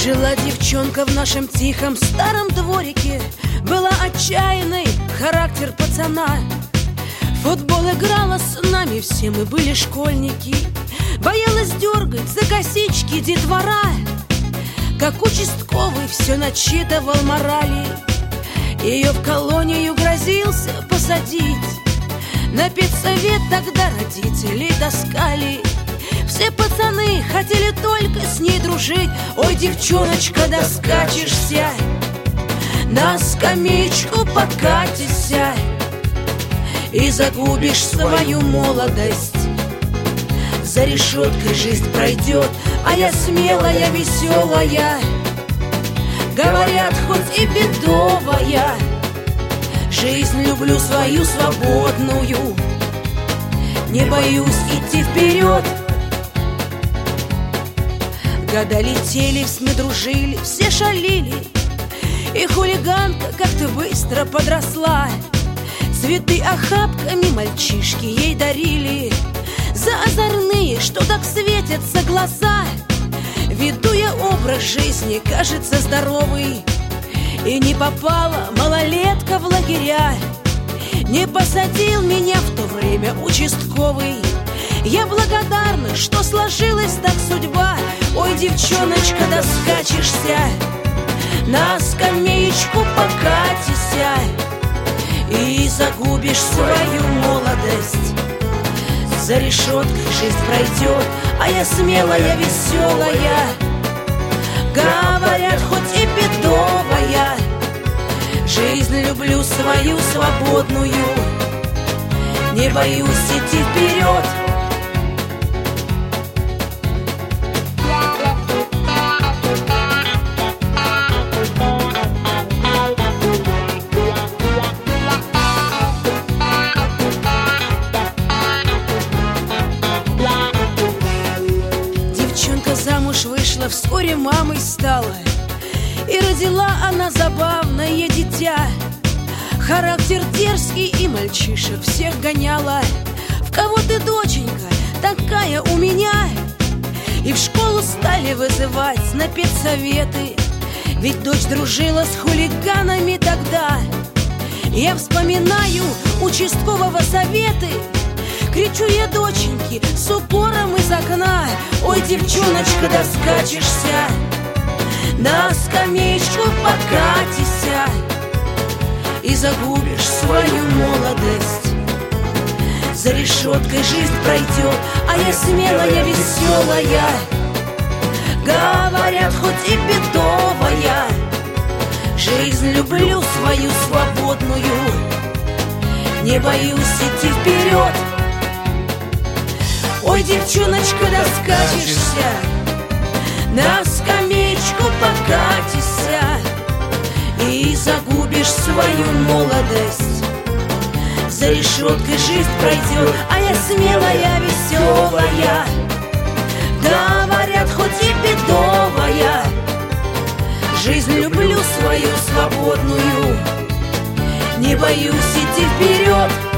Жила девчонка в нашем тихом старом дворике. Была отчаянной, характер пацана. В футбол играла с нами, все мы были школьники. Боялась дергать за косички детвора. Как участковый все начитывал морали. Ее в колонию грозился посадить. На педсовет тогда родителей таскали. Все пацаны хотели только с ней дружить. Ой, девчоночка, доскачешься, на скамеечку покатишься и загубишь свою молодость. За решеткой жизнь пройдет, а я смелая, веселая. Говорят, хоть и бедовая, жизнь люблю свою свободную. Не боюсь идти вперед. Года летели, мы дружили, все шалили. И хулиганка как-то быстро подросла. Цветы охапками мальчишки ей дарили. За озорные, что так светятся глаза. Веду я образ жизни, кажется, здоровый. И не попала малолетка в лагеря. Не посадил меня в то время участковый. Я благодарна, что сложилась так судьба. Ой, девчоночка, доскачешься, на скамеечку покатишься и загубишь свою молодость. За решеткой жизнь пройдет, а я смелая, веселая. Говорят, хоть и бедовая, жизнь люблю свою свободную. Не боюсь идти вперед. Замуж вышла, вскоре мамой стала. И родила она забавное дитя. Характер дерзкий и мальчишек всех гоняла. В кого ты, доченька, такая у меня? И в школу стали вызывать на педсоветы. Ведь дочь дружила с хулиганами тогда. Я вспоминаю участкового советы. Кричу я доченьки с упором из окна. Ой, девчоночка, доскачешься, на скамеечку покатишься и загубишь свою молодость. За решеткой жизнь пройдет, а я смелая, веселая. Говорят, хоть и бедовая, жизнь люблю свою свободную. Не боюсь идти вперед. Ой, девчоночка, доскачешься, на скамеечку покатишься и загубишь свою молодость. За решеткой жизнь пройдет, а я смелая, веселая. Говорят, хоть и бедовая, жизнь люблю свою свободную. Не боюсь идти вперед.